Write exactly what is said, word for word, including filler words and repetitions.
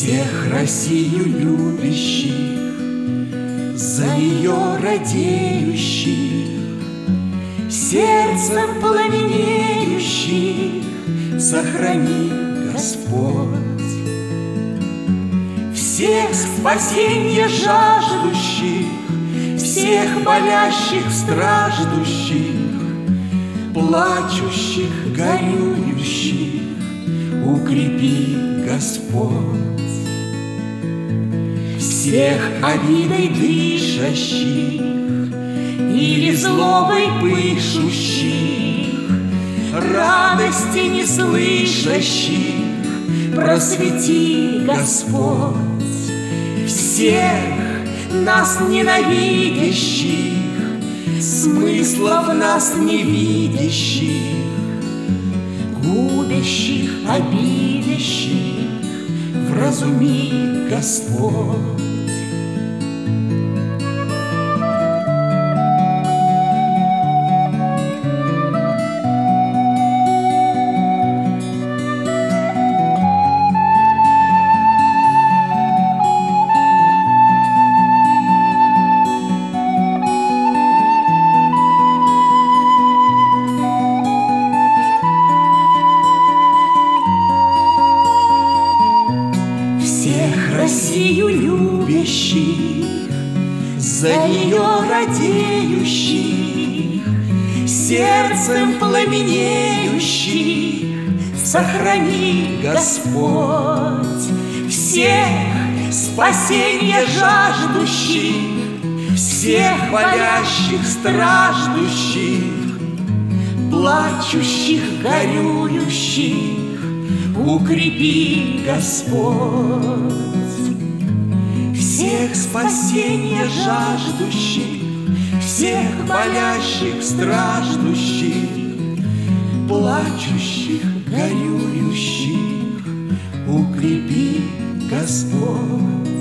всех Россию любящих, за нее радеющих, сердцем пламенеющих сохрани, Господь. Всех спасенья жаждущих, всех болящих, страждущих, плачущих, горюющих укрепи, Господь. Всех обидой дышащих или злобой пышущих, радости не слышащих просвети, Господь. Всех нас ненавидящих, смысла в нас не видящих, губящих, обидящих вразуми, Господь. Россию любящих, за нее радеющих, сердцем пламенеющих сохрани, Господь. Всех спасенья жаждущих, всех болящих, страждущих, плачущих, горюющих укрепи, Господь. Всех спасенья жаждущих, всех болящих, страждущих, плачущих, горюющих укрепи, Господь.